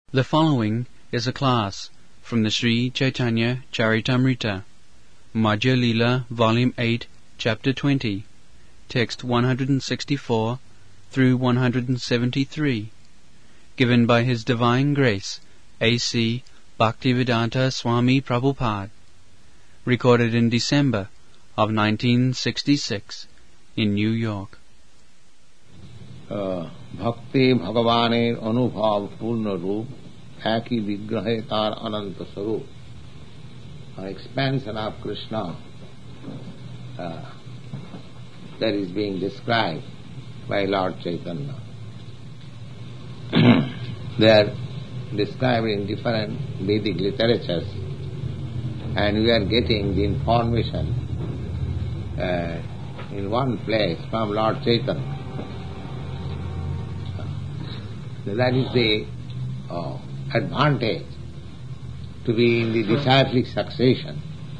The following is a class from the Sri Chaitanya Charitamrita, Madhya Leela, Volume 8, Chapter 20, Text 164 through 173, given by His Divine Grace, A.C. Bhaktivedanta Swami Prabhupada, recorded in December of 1966 in New York. ভক্তি ভগবানের অনুভব পূর্ণ রূপ একই বিগ্রহে তার অনন্ত স্বরূপ expansion of Krishna that is being described by Lord Chaitanya. They are described in different Vedic literatures and we are getting the information in one place from Lord Chaitanya. That is the advantage to be in the disciplic succession,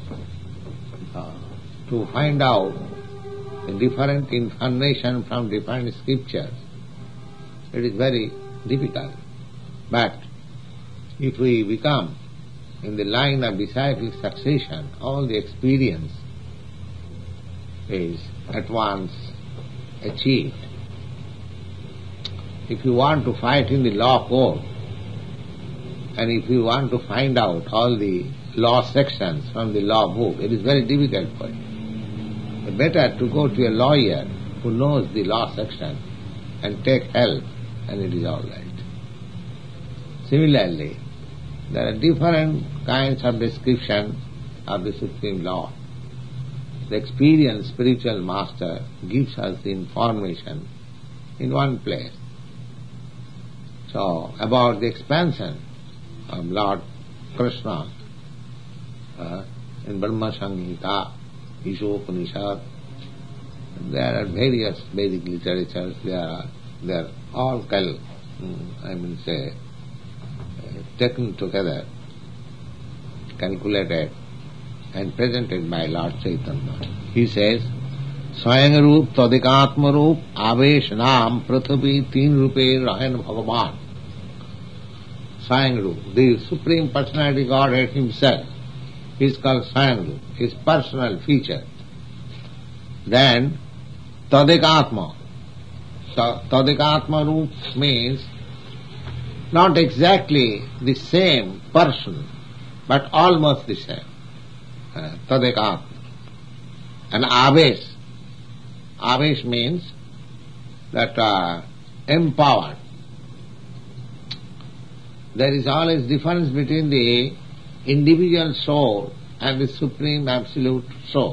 to find out the different information from different scriptures. It is very difficult. But if we become in the line of disciplic succession, all the experience is at once achieved. If you want to fight in the law court, and if you want to find out all the law sections from the law book, it is very difficult for you. It's better to go to a lawyer who knows the law section and take help, and it is all right. Similarly, there are different kinds of description of the Supreme Law. The experienced spiritual master gives us the information in one place. So, about the expansion of Lord Krishna in Brahma Samhita, Ishopanishad, there are various Vedic literatures, they are all taken together, calculated and presented by Lord Chaitanya. He says, स्वयं रूप तदिकात्म रूप आवेश नाम पृथ्वी तीन रूपे रहन भगवान. स्वयं रूप, the Supreme Personality Godhead Himself is called स्वयं रूप, His personal feature. Then tadikatma. So tadikatma रूप means not exactly the same person, but almost the same. Tadikatma. And avesh. Avesh means that empowered. There is always difference between the individual soul and the Supreme Absolute Soul.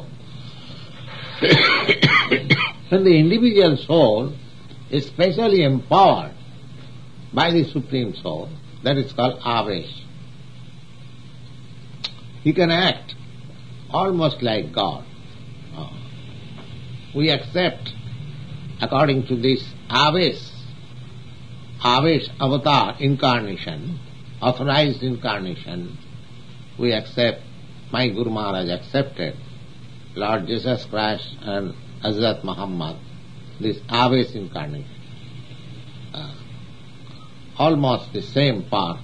When the individual soul is specially empowered by the Supreme Soul, that is called Avesh. He can act almost like God. We accept, according to this Avesh avatar incarnation, authorized incarnation, we accept, my Guru Maharaj accepted Lord Jesus Christ and Hazrat Muhammad, this Avesh incarnation. Almost the same part.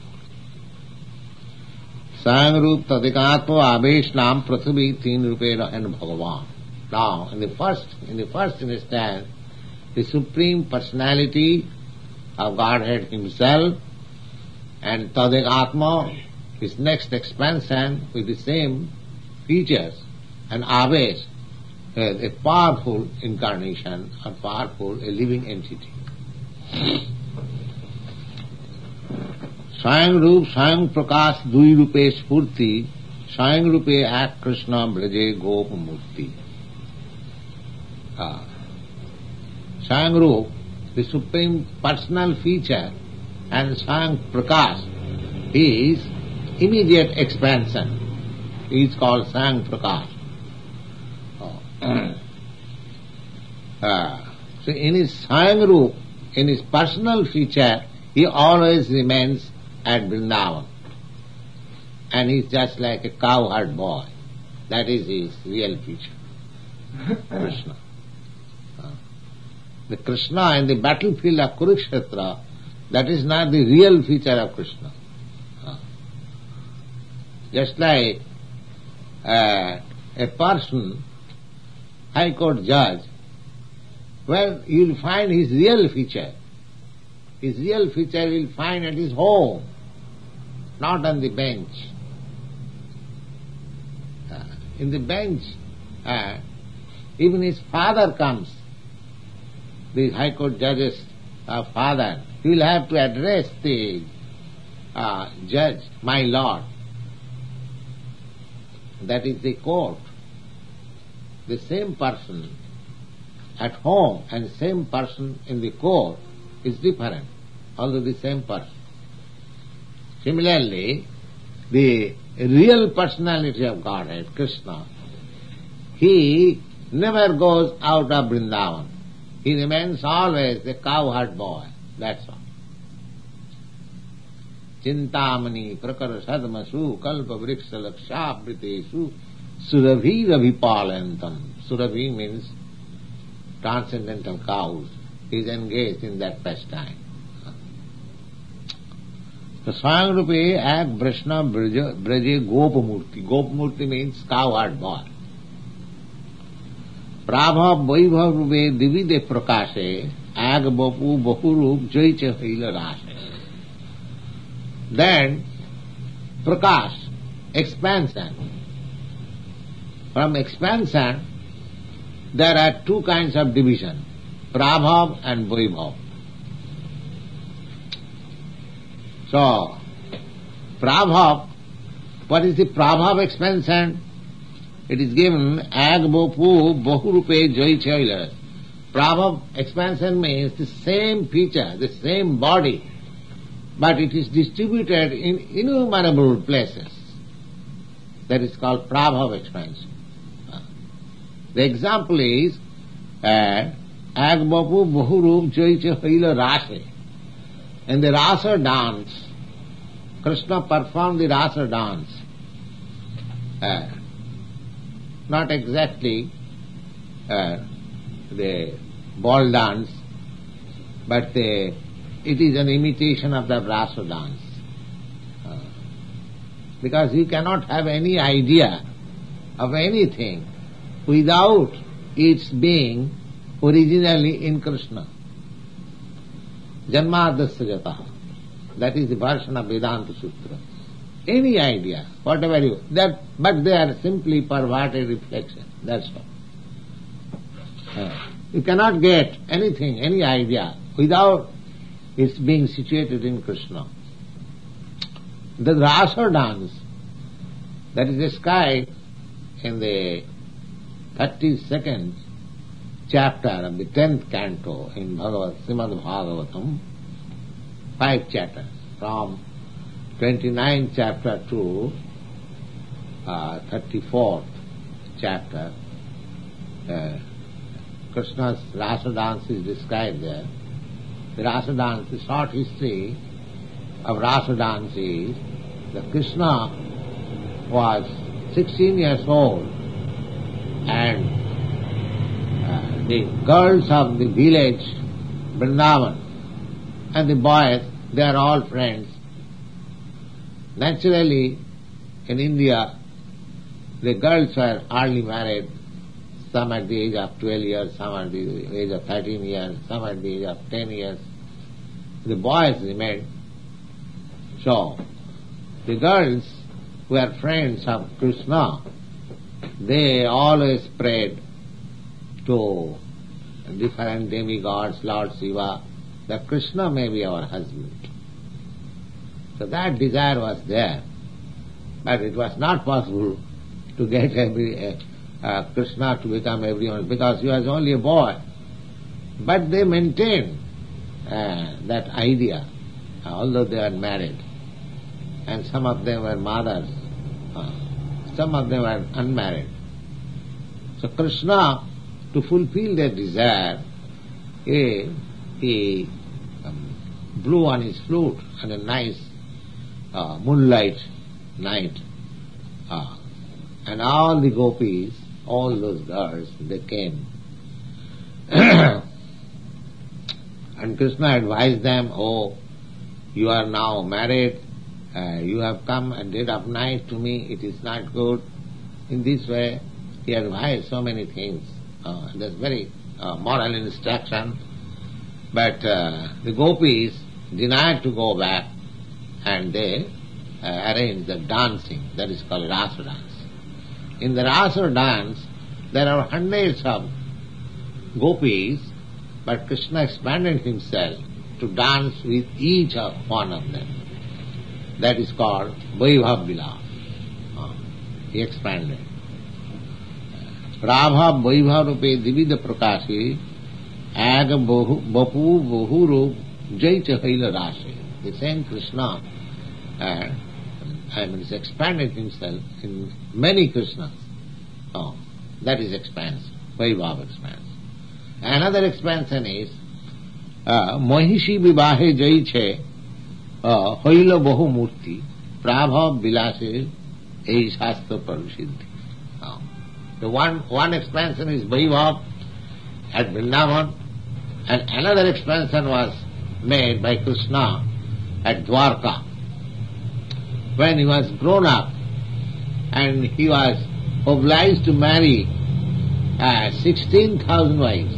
Swayam Roop Tadikatma Avesh Nam Prithvi Teen Rupena and Bhagavan. Now, in the first instance, the Supreme Personality of Godhead Himself and Tadikatma, His next expansion with the same features, and Avesh, a powerful incarnation, a living entity. Swayam Roop, Swayam Prakash, Dui Rupe Spurti, Swayam Rupe Ak Krishna Braje Gop Murti. Swayam Roop, the Supreme Personal Feature, and Swayam Prakash is immediate expansion. He is called Swayam Prakash. So in his Swayam Roop, in his personal feature, he always remains at Vrindavan. And he is just like a cowherd boy. That is his real feature. Krishna. The Krishna in the battlefield of Kurukshetra, that is not the real feature of Krishna. Just like a person, High Court judge, well, you will find his real feature. His real feature you will find at his home, not on the bench. In the bench, even his father comes, the High Court judge's father, he will have to address the judge, my lord. That is the court. The same person at home and same person in the court is different, although the same person. Similarly, the real personality of Godhead, Krishna, he never goes out of Vrindavan. He remains always a cowherd boy. That's all. Chintamani prakara sadmasu kalpa vriksha lakshabritesu surabhi ravipalantam. Surabhi means transcendental cows. He is engaged in that pastime. So Swayam Rupe ek Vrishna Braje Gopamurti. Gopamurti means cowherd boy. Prabha Vaibhav Rupe Divide Prakashe Ag Bapu Bahurup Jaiche Hila Rashe. Then Prakash, expansion. From expansion there are two kinds of division, Prabhav and Vaibhav. So, Prabhav, what is the Prabhav expansion? It is given Ag Bopu Bahurupe Joi Chailas. Prabhav expansion means the same feature, the same body, but it is distributed in innumerable places. That is called Prabhav expansion. The example is Ag Bapu Bahurup Joi Chaila Rashe. In the Rasa dance, Krishna performed the Rasa dance. Not exactly the ball dance, but it is an imitation of the Rasa dance. Because you cannot have any idea of anything without its being originally in Krishna. Janmadasya jataha. That is the version of Vedanta Sutra. Any idea, whatever but they are simply perverted reflection. That's all. You cannot get anything, any idea, without its being situated in Krishna. The Rasa dance, that is described in the 32nd chapter of the 10th canto in Srimad Bhagavatam, 5 chapters, from 29th chapter to 34th chapter. Krishna's Rasa dance is described there. The Rasa dance, the short history of Rasa dance is that Krishna was 16 years old and the girls of the village, Vrindavan, and the boys, they are all friends. Naturally, in India, the girls were early married, some at the age of 12 years, some at the age of 13 years, some at the age of 10 years. The boys remained. So, the girls who are friends of Krishna, they always prayed to different demigods, Lord Shiva, that Krishna may be our husband. So that desire was there, but it was not possible to get Krishna to become everyone, because he was only a boy. But they maintained that idea, although they were married, and some of them were mothers, some of them were unmarried. So Krishna, to fulfill their desire, he blew on his flute on a nice moonlight night, and all the gopis, all those girls, they came. And Krishna advised them, oh, you are now married you have come at dead of night to me, it is not good. In this way, he advised so many things. That's very moral instruction. But the gopis denied to go back, and they arranged the dancing. That is called rasa dance. In the rasa dance, there are hundreds of gopis, but Krishna expanded himself to dance with each one of them. That is called Vaibhav Vilas. He expanded. Prabha Vaibhav Rupe Divida Prakasi Aga Bapu Bahuru Jai Chahaila Rasi. The same Krishna has expanded himself in many Krishnas. That is expansion. Vaibhav expansion. Another expansion is Mahishi Vivahe Jaiche Hoila Bahu Murti Prabha Vilase Ei Shastra Parusiddhi. The one expansion is Vaibhav at Vrindavan, and another expansion was made by Krishna at Dwarka. When he was grown up and he was obliged to marry 16,000 wives.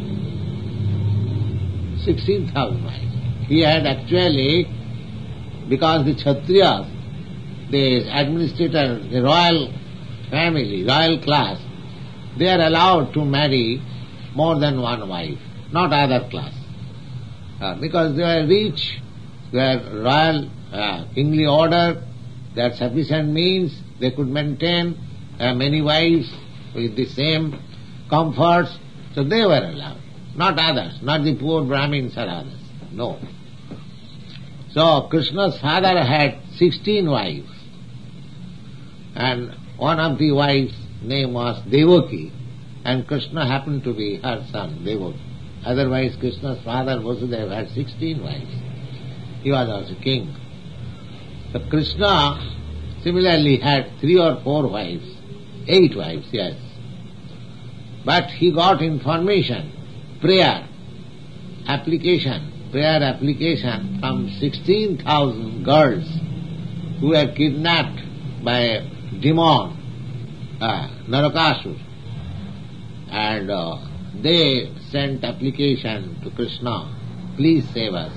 16,000 wives. He had actually, because the Kshatriyas, the administrator, the royal family, royal class, they are allowed to marry more than one wife, not other class. Because they are rich, they are royal, kingly order, they had sufficient means, they could maintain many wives with the same comforts, so they were allowed. Not others, not the poor Brahmins or others. No. So Krishna's father had 16 wives, and one of the wives' name was Devaki, and Krishna happened to be her son, Devaki. Otherwise Krishna's father Vasudeva had 16 wives. He was also king. So Krishna similarly had 3 or 4 wives, 8 wives, yes. But he got information, prayer application from 16,000 girls who were kidnapped by a demon, Narakasur, and they sent application to Krishna, please save us.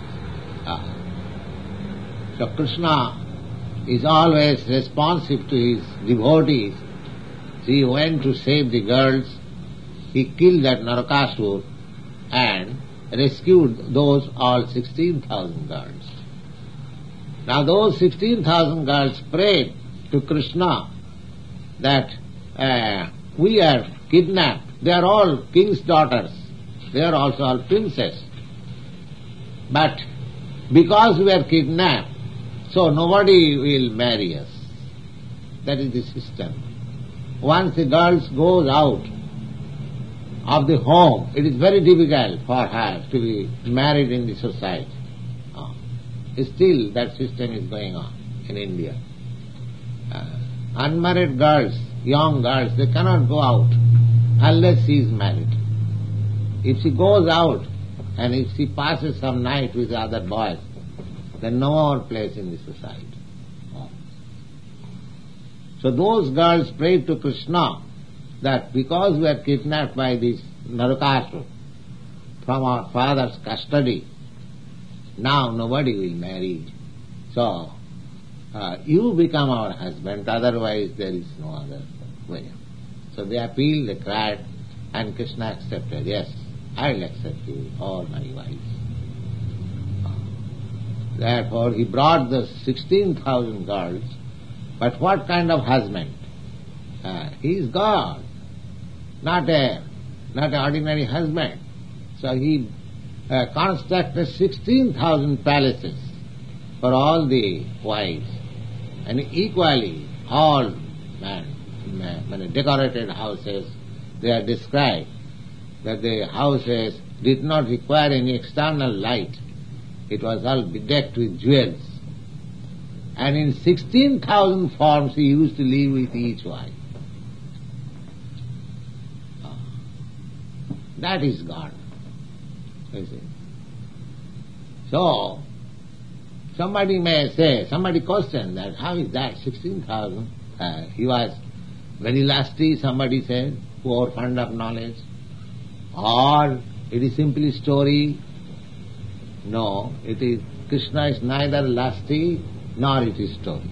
So Krishna is always responsive to his devotees. He went to save the girls, he killed that Narakasur and rescued those all 16,000 girls. Now those 16,000 girls prayed to Krishna that we are kidnapped. They are all king's daughters. They are also all princesses. But because we are kidnapped, so nobody will marry us. That is the system. Once the girls goes out of the home, it is very difficult for her to be married in the society. Still that system is going on in India. Unmarried girls, young girls, they cannot go out unless she is married. If she goes out and if she passes some night with other boys, then no more place in the society. So those girls prayed to Krishna that because we are kidnapped by this Narakasura from our father's custody, now nobody will marry. So you become our husband, otherwise there is no other way. So they appealed, they cried, and Krishna accepted. Yes, I will accept you, all my wives. Therefore he brought the 16,000 girls, but what kind of husband? He is God, not an ordinary husband. So he constructed 16,000 palaces for all the wives, and equally all decorated houses. They are described that the houses did not require any external light. It was all bedecked with jewels. And in 16,000 forms he used to live with each wife. That is God. You see. So, Somebody may say, somebody question that, how is that, 16,000? He was very lusty, somebody said, poor fond of knowledge. Or it is simply story. No, it is, Krishna is neither lusty nor it is story.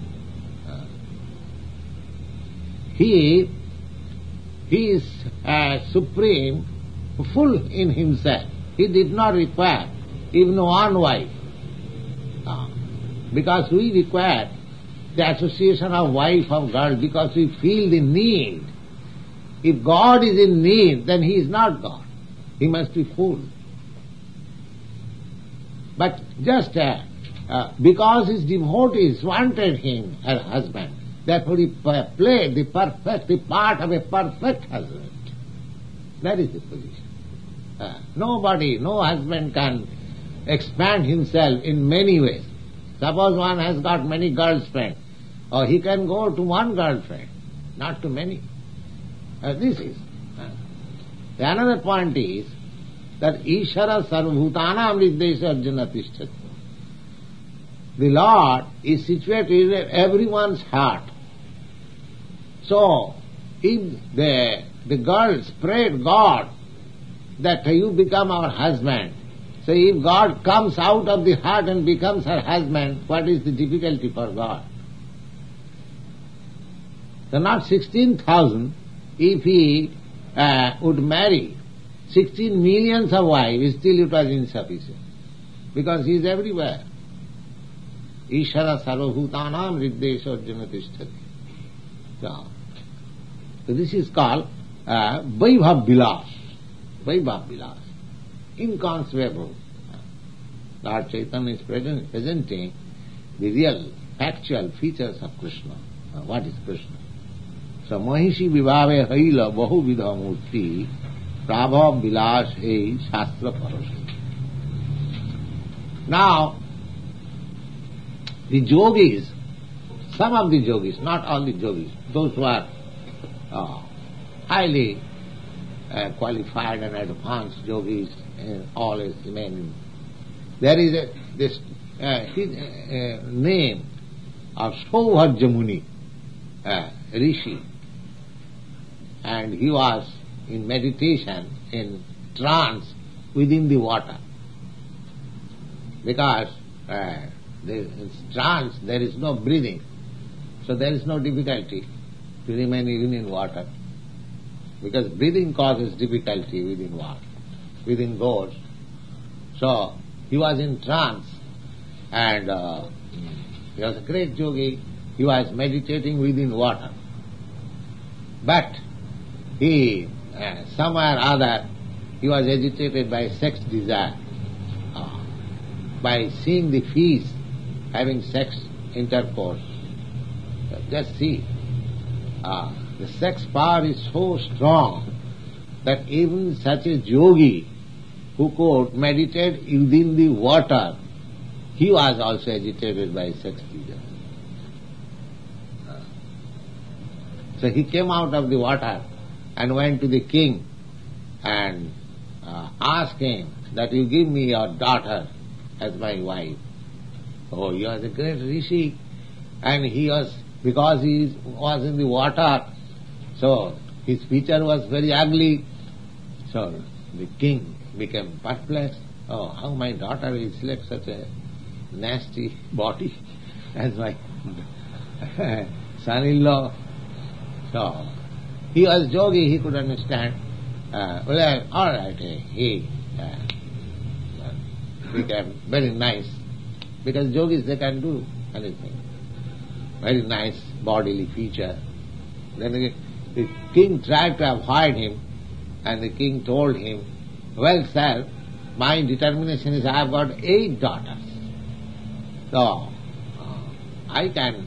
He is supreme, full in himself. He did not require even one wife. Because we require the association of wife, of girl, because we feel the need. If God is in need, then He is not God. He must be full. But just because his devotees wanted him as husband, therefore he played the part of a perfect husband. That is the position. Nobody, no husband can expand himself in many ways. Suppose one has got many girlfriends, or he can go to one girlfriend, not to many. This is. Another point is that Ishara Sarvabhutanam Riddesha Arjuna Tishtati. The Lord is situated in everyone's heart. So, if the girls prayed God that you become our husband, so if God comes out of the heart and becomes her husband, what is the difficulty for God? So not 16,000, if he would marry 16 millions of wives, still it was insufficient. Because he is everywhere. Ishara sarvabhutanam riddesha arjuna tishtati. So this is called Vaibhav Vilas. Vaibhav Vilas. Inconceivable. Lord Chaitanya is presenting the real, factual features of Krishna. What is Krishna? So Mahishi Vibhave Haila Bahuvidha Murti Prabhav Vilas Hei Shastra Parasha. Now, the yogis, some of the yogis, not all the yogis, those who are highly qualified and advanced yogis, always remain. There is this name of Saubhajya Muni, Rishi, and he was in meditation, in trance within the water. Because in trance there is no breathing, so there is no difficulty to remain even in water. Because breathing causes difficulty within water, within ghosts. So he was in trance, and he was a great yogi. He was meditating within water. But he, somewhere or other, he was agitated by sex desire. By seeing the fish having sex intercourse. Just see, the sex power is so strong that even such a yogi who could meditate within the water, he was also agitated by sex desire. So he came out of the water and went to the king and asked him that you give me your daughter as my wife. Oh, he was a great rishi, and he was, because he was in the water, so his feature was very ugly. So the king became perplexed. Oh, how my daughter will select such a nasty body as my son-in-law. So he was yogi, he could understand. Well, all right, he became very nice, because yogis, they can do anything. Very nice bodily feature. Then the king tried to avoid him, and the king told him, well, sir, my determination is I have got 8 daughters. So I can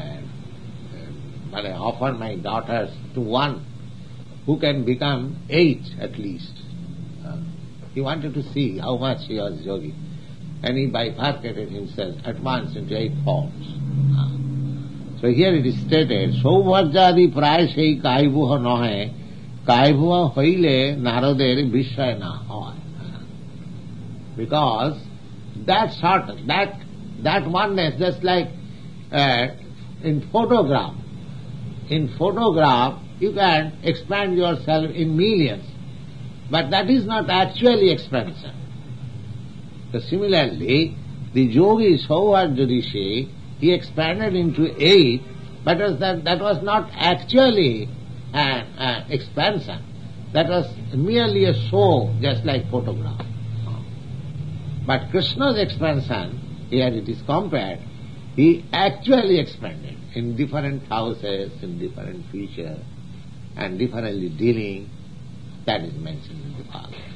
offer my daughters to one who can become 8 at least. He wanted to see how much he was yogi. And he bifurcated himself at once into 8 forms. So here it is stated, Saubhajyadi prayashei kaibhuha nahe, kaibhuha hoile naroder vishaya na hoy. Because that That oneness, just like in photograph. In photograph, you can expand yourself in millions, but that is not actually expansion. So similarly, the yogis who are Jodishi, he expanded into 8, but that was not actually an expansion. That was merely a show, just like photograph. But Krishna's expansion, here it is compared, he actually expanded in different houses, in different features, and differently dealing. That is mentioned in the Bhagavad.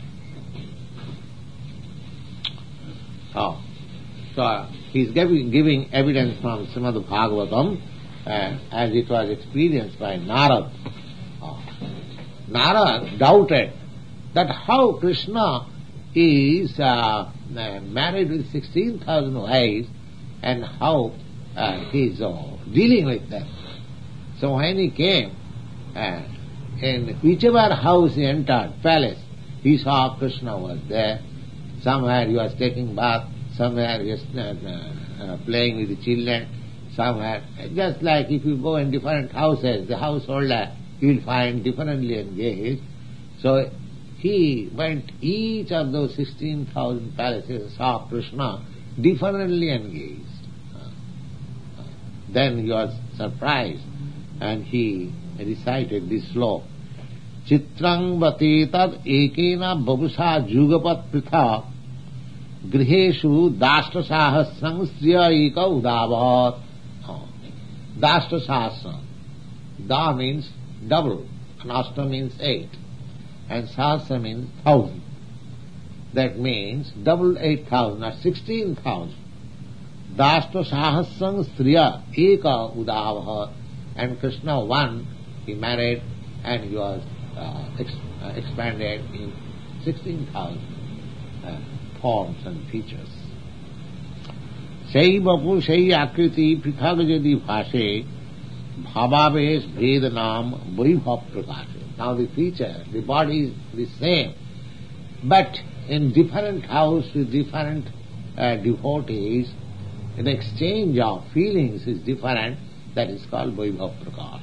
So he is giving evidence from Srimad Bhagavatam as it was experienced by Narad. Narad doubted that how Krishna is married with 16,000 wives and how he is dealing with them. So when he came, in whichever house he entered, palace, he saw Krishna was there. Somewhere he was taking bath, somewhere he was playing with the children, somewhere. Just like if you go in different houses, the householder you will find differently engaged. So he went each of those 16,000 palaces, saw Krishna differently engaged. Then he was surprised and he recited this sloka. Chitrang vatetad ekena babusha jugapat pritha griheshu dashta sahasrang striya eka udavat. Dashta sahasrang. Da means double, and ashta means 8, and sahasra means 1,000. That means double 8,000 or 16,000. Dashta sahasrang striya eka udavat. And Krishna one, he married and he was expanded in 16,000 forms and features. Sei bapu sei akriti prithag jadi bhashe bhavavesh bhed nam vaibhav prakashe. Now the feature, the body is the same, but in different house with different devotees, the exchange of feelings is different. That is called vaibhav prakash.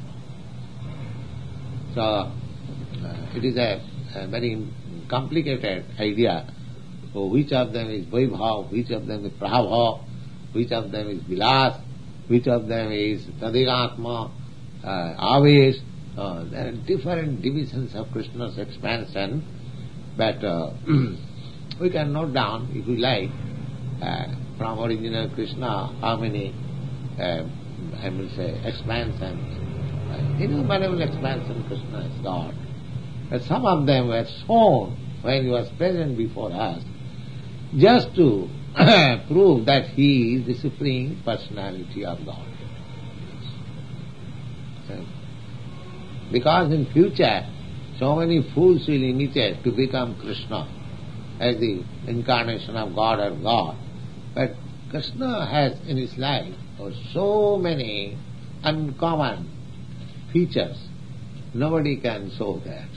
So it is a very complicated idea. So which of them is vaibhav, which of them is prabhav, which of them is vilas, which of them is tadigatma, avesh. There are different divisions of Krishna's expansion, but we can note down, if we like, from original Krishna, how many I will say expansions, innumerable expansion Krishna has got. But some of them were shown when he was present before us, just to prove that he is the Supreme Personality of God. Because in future, so many fools will imitate to become Krishna as the incarnation of God or God. But Krishna has in his life so many uncommon features. Nobody can show that.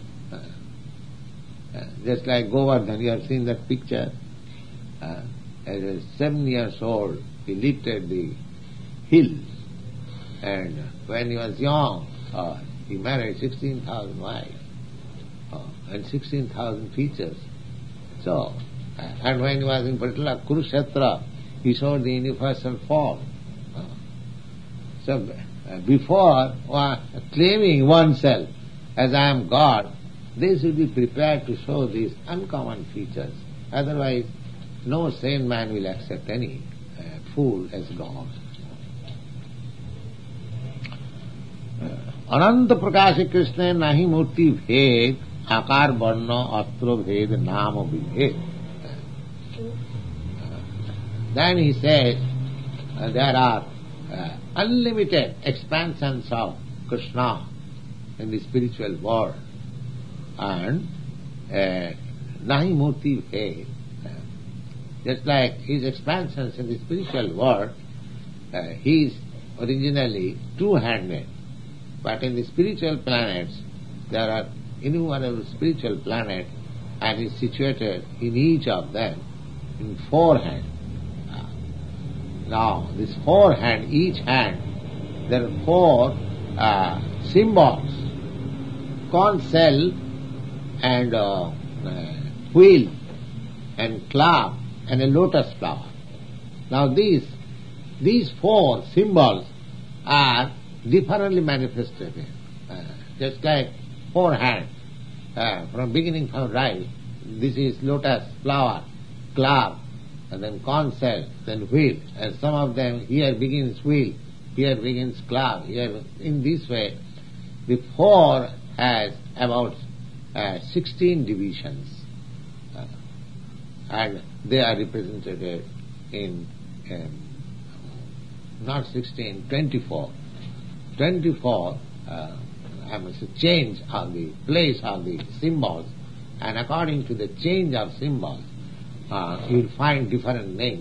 Just like Govardhan, you have seen that picture. As a 7 years old, he lifted the hill, and when he was young, he married 16,000 wives and 16,000 features. So, and when he was in particular Kurukshetra, he showed the universal form. So, before claiming oneself as I am God, they should be prepared to show these uncommon features. Otherwise, no sane man will accept any fool as God. Ananta Prakasha Krishna nahi murti bhed akar varna atra bhed nama vibhed. Then he says there are unlimited expansions of Krishna in the spiritual world, and nahi murti bhed. Just like his expansions in the spiritual world, he is originally two-handed. But in the spiritual planets, there are innumerable spiritual planets, and he is situated in each of them in 4 hands. Now, this four hand, each hand, there are four symbols: conch shell and wheel and club and a lotus flower. Now these four symbols are differently manifested. Just like four hands, from beginning from right, this is lotus flower, club, and then conch shell, then wheel, and some of them here begins wheel, here begins club, here in this way. The four has about 16 divisions, and they are represented in not 16, 24. 24 I must say change of the place of the symbols, and according to the change of symbols, you will find different names.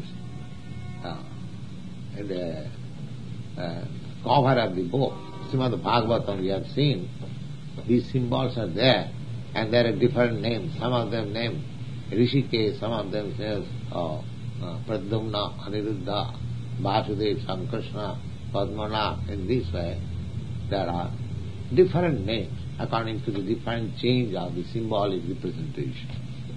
In the cover of the book, Srimad Bhagavatam, we have seen these symbols are there, and there are different names. Some of them named Rishikesh, some of them says Pradyumna, Aniruddha, Vasudev, Sankrishna, Padmanath. In this way, there are different names according to the different change of the symbolic representation.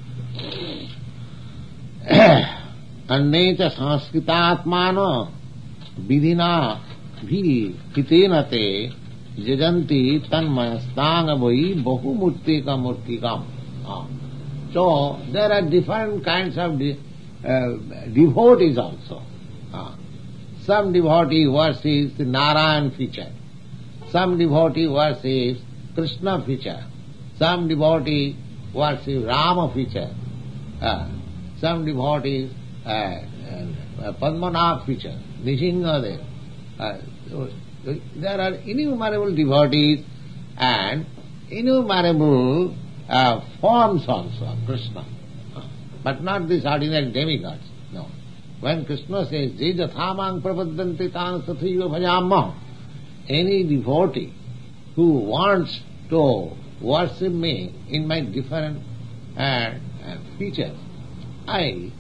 Annecha sanskritatmano vidhina bhi hitena te jajanti tanmayastanga vai bahumurtika murtikam. So there are different kinds of devotees also. Some devotee worships the Narayan feature. Some devotee worships Krishna feature. Some devotee worships Rama feature. Some devotees Padmanath feature, Nishinga there. There are innumerable devotees and innumerable forms also of Krishna. But not these ordinary demigods. No. When Krishna says, Jijathamang prapadanti tan sathaiva bhajamah, any devotee who wants to worship me in my different features, I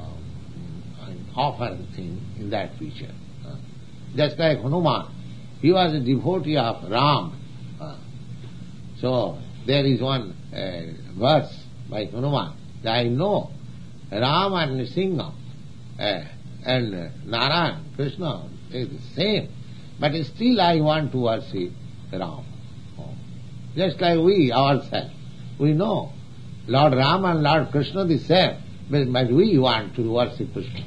offer in that feature. Just like Hanuman, he was a devotee of Ram. So there is one verse by Hanuman that I know Ram and Nrsimha and Narayan, Krishna is the same, but still I want to worship Ram. Just like we ourselves, we know Lord Ram and Lord Krishna the same, but we want to worship Krishna.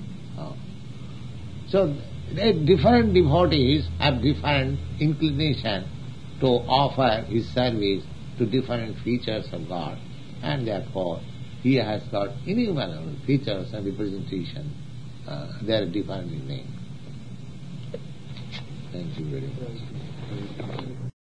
So different devotees have different inclination to offer his service to different features of God, and therefore he has got innumerable features and representation. They are differently named. Thank you very much.